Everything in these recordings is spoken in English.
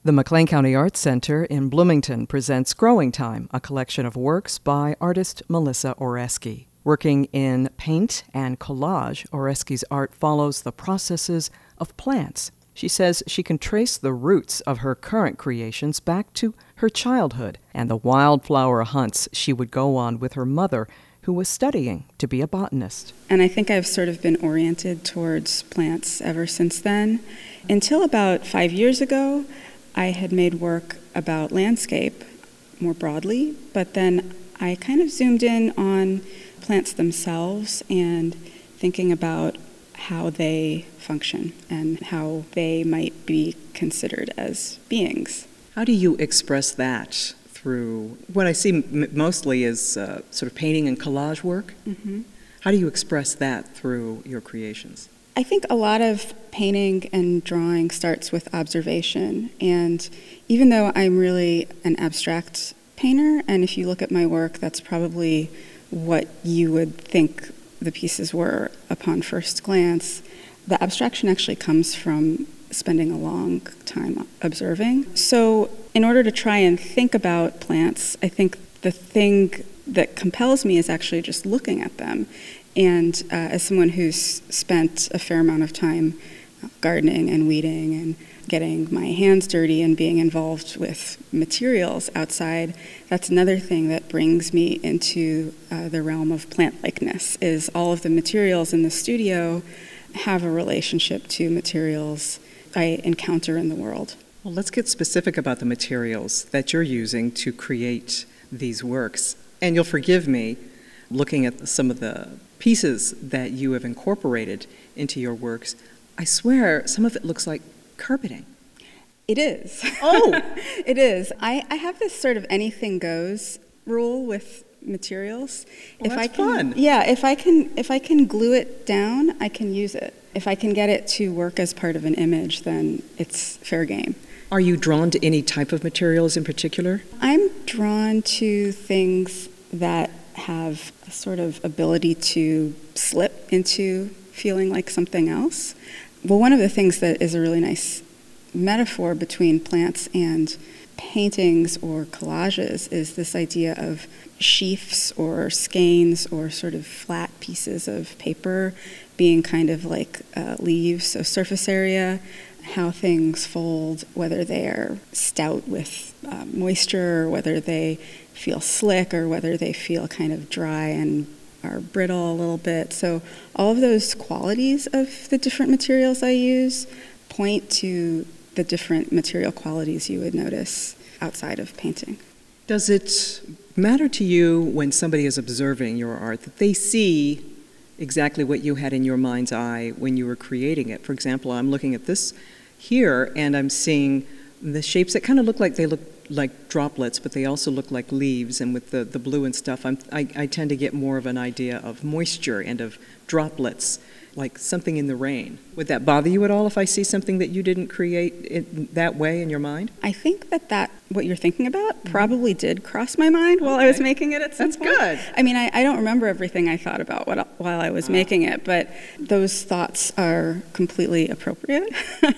The McLean County Arts Center in Bloomington presents Growing Time, a collection of works by artist Melissa Oreski. Working in paint and collage, Oreski's art follows the processes of plants. She says she can trace the roots of her current creations back to her childhood and the wildflower hunts she would go on with her mother, who was studying to be a botanist. And I think I've sort of been oriented towards plants ever since then. Until about 5 years ago, I had made work about landscape more broadly, but then I kind of zoomed in on plants themselves and thinking about how they function and how they might be considered as beings. How do you express that through what I see mostly is sort of painting and collage work? Mm-hmm. How do you express that through your creations? I think a lot of painting and drawing starts with observation, and even though I'm really an abstract painter, and if you look at my work, that's probably what you would think the pieces were upon first glance, the abstraction actually comes from spending a long time observing. So in order to try and think about plants, I think the thing that compels me is actually just looking at them. And as someone who's spent a fair amount of time gardening and weeding and getting my hands dirty and being involved with materials outside, that's another thing that brings me into the realm of plant-likeness, is all of the materials in the studio have a relationship to materials I encounter in the world. Well, let's get specific about the materials that you're using to create these works. And you'll forgive me looking at some of the pieces that you have incorporated into your works. I swear some of it looks like carpeting. It is. Oh! It is. I have this sort of anything goes rule with materials. Well, that's fun. Yeah, if I can glue it down, I can use it. If I can get it to work as part of an image, then it's fair game. Are you drawn to any type of materials in particular? I'm drawn to things that have a sort of ability to slip into feeling like something else. Well, one of the things that is a really nice metaphor between plants and paintings or collages is this idea of sheafs or skeins or sort of flat pieces of paper being kind of like leaves, so surface area, how things fold, whether they are stout with moisture, or whether they feel slick, or whether they feel kind of dry and are brittle a little bit. So all of those qualities of the different materials I use point to the different material qualities you would notice outside of painting. Does it matter to you when somebody is observing your art that they see exactly what you had in your mind's eye when you were creating it? For example, I'm looking at this here and I'm seeing the shapes that kind of look like droplets, but they also look like leaves, and with the blue and stuff, I tend to get more of an idea of moisture and of droplets, like something in the rain. Would that bother you at all if I see something that you didn't create it that way in your mind? I think that what you're thinking about probably did cross my mind while I was making it at some point. That's good. I mean, I don't remember everything I thought about while I was making it, but those thoughts are completely appropriate.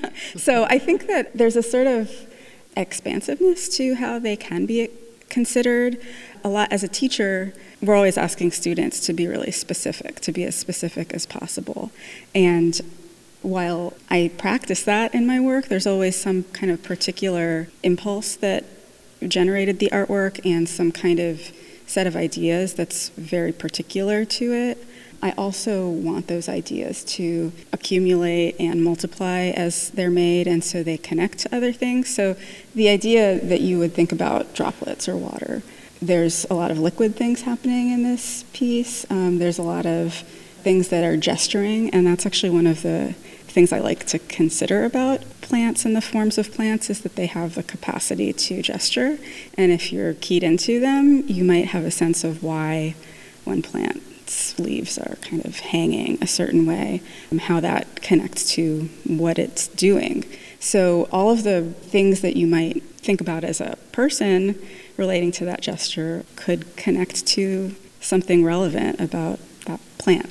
So I think that there's a sort of expansiveness to how they can be considered. A lot as a teacher, we're always asking students to be really specific, to be as specific as possible. And while I practice that in my work, there's always some kind of particular impulse that generated the artwork and some kind of set of ideas that's very particular to it. I also want those ideas to accumulate and multiply as they're made, and so they connect to other things. So the idea that you would think about droplets or water, there's a lot of liquid things happening in this piece. There's a lot of things that are gesturing, and that's actually one of the things I like to consider about plants and the forms of plants is that they have the capacity to gesture. And if you're keyed into them, you might have a sense of why one plant's leaves are kind of hanging a certain way, how that connects to what it's doing. So all of the things that you might think about as a person relating to that gesture could connect to something relevant about that plant.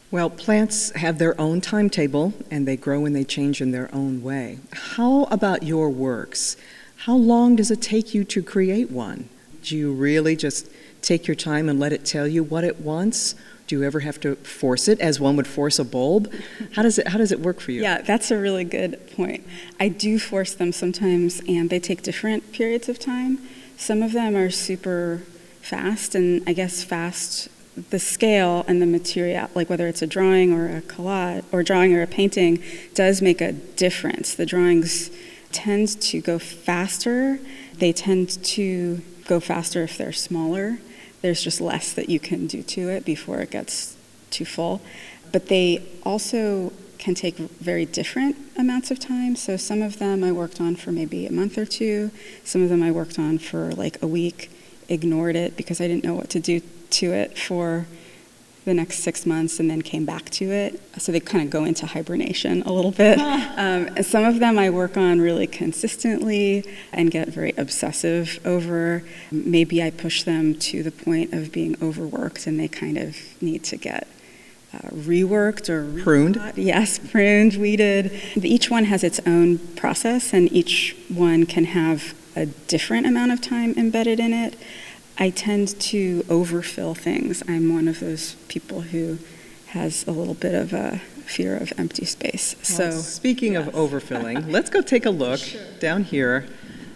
Well, plants have their own timetable, and they grow and they change in their own way. How about your works? How long does it take you to create one? Do you really just take your time and let it tell you what it wants? Do you ever have to force it, as one would force a bulb? How does it work for you? Yeah, that's a really good point. I do force them sometimes, and they take different periods of time. Some of them are super fast, and I guess fast, the scale and the material, like whether it's a drawing or a collage, or drawing or a painting, does make a difference. The drawings tend to go faster. They tend to go faster if they're smaller. There's just less that you can do to it before it gets too full. But they also can take very different amounts of time. So some of them I worked on for maybe a month or two. Some of them I worked on for like a week, ignored it because I didn't know what to do to it for the next 6 months, and then came back to it. So they kind of go into hibernation a little bit. Some of them I work on really consistently and get very obsessive over. Maybe I push them to the point of being overworked, and they kind of need to get reworked or pruned. Yes, pruned, weeded. Each one has its own process, and each one can have a different amount of time embedded in it. I tend to overfill things. I'm one of those people who has a little bit of a fear of empty space. Well, so, speaking of overfilling, let's go take a look down here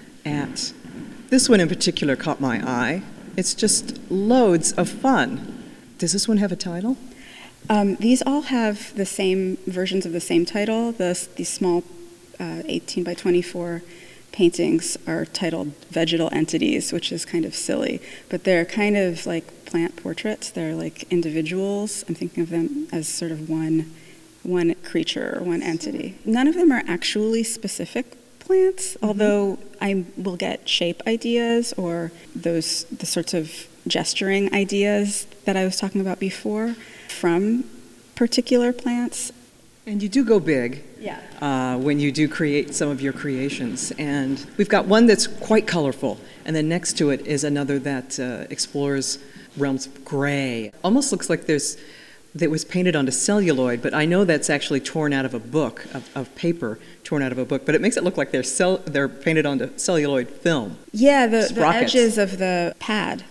at this one in particular caught my eye. It's just loads of fun. Does this one have a title? These all have the same versions of the same title. These small 18 by 24 paintings are titled Vegetal Entities, which is kind of silly, but they're kind of like plant portraits. They're like individuals. I'm thinking of them as sort of one creature or one entity. None of them are actually specific plants, although I will get shape ideas or the sorts of gesturing ideas that I was talking about before from particular plants. And you do go big when you do create some of your creations. And we've got one that's quite colorful, and then next to it is another that explores realms of gray. Almost looks like that was painted onto celluloid, but I know that's actually torn out of a book, of paper torn out of a book, but it makes it look like they're painted onto celluloid film. Yeah, the edges of the pad.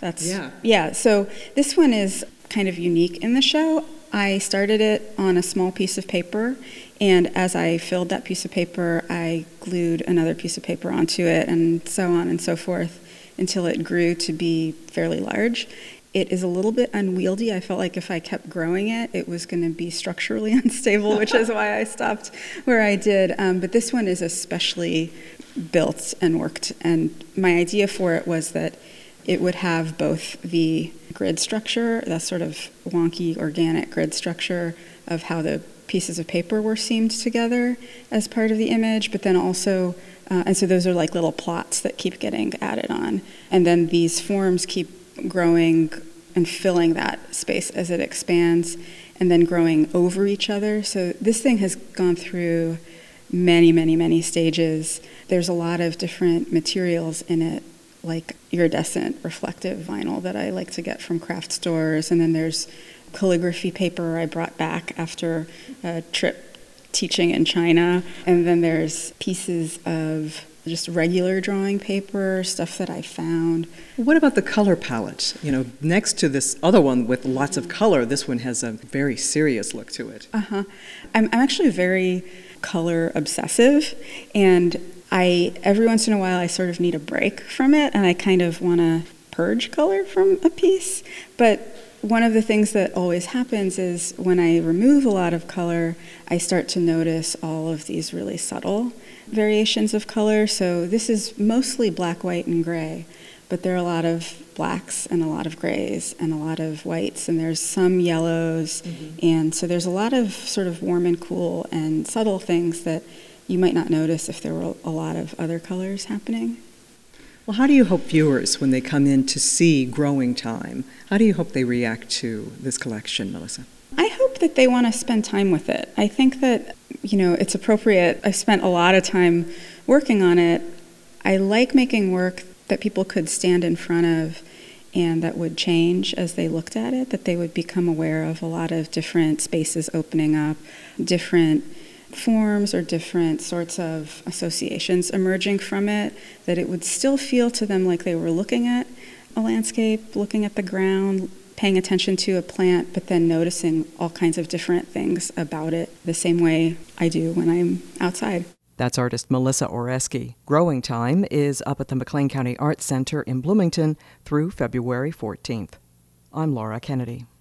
So this one is kind of unique in the show. I started it on a small piece of paper, and as I filled that piece of paper, I glued another piece of paper onto it, and so on and so forth, until it grew to be fairly large. It is a little bit unwieldy. I felt like if I kept growing it, it was going to be structurally unstable, which is why I stopped where I did. But this one is especially built and worked, and my idea for it was that it would have both the grid structure, that sort of wonky organic grid structure of how the pieces of paper were seamed together as part of the image, but then also, and so those are like little plots that keep getting added on. And then these forms keep growing and filling that space as it expands, and then growing over each other. So this thing has gone through many, many, many stages. There's a lot of different materials in it, like iridescent reflective vinyl that I like to get from craft stores. And then there's calligraphy paper I brought back after a trip teaching in China. And then there's pieces of just regular drawing paper, stuff that I found. What about the color palette? Next to this other one with lots of color, this one has a very serious look to it. I'm actually very color obsessive, and every once in a while I sort of need a break from it, and I kind of want to purge color from a piece. But one of the things that always happens is when I remove a lot of color, I start to notice all of these really subtle variations of color. So this is mostly black, white, and gray, but there are a lot of blacks and a lot of grays and a lot of whites, and there's some yellows. And so there's a lot of sort of warm and cool and subtle things that you might not notice if there were a lot of other colors happening. Well, how do you hope viewers, when they come in to see Growing Time, how do you hope they react to this collection, Melissa? I hope that they want to spend time with it. I think that, it's appropriate. I've spent a lot of time working on it. I like making work that people could stand in front of and that would change as they looked at it, that they would become aware of a lot of different spaces opening up, different forms or different sorts of associations emerging from it, that it would still feel to them like they were looking at a landscape, looking at the ground, paying attention to a plant, but then noticing all kinds of different things about it the same way I do when I'm outside. That's artist Melissa Oreski. Growing Time is up at the McLean County Arts Center in Bloomington through February 14th. I'm Laura Kennedy.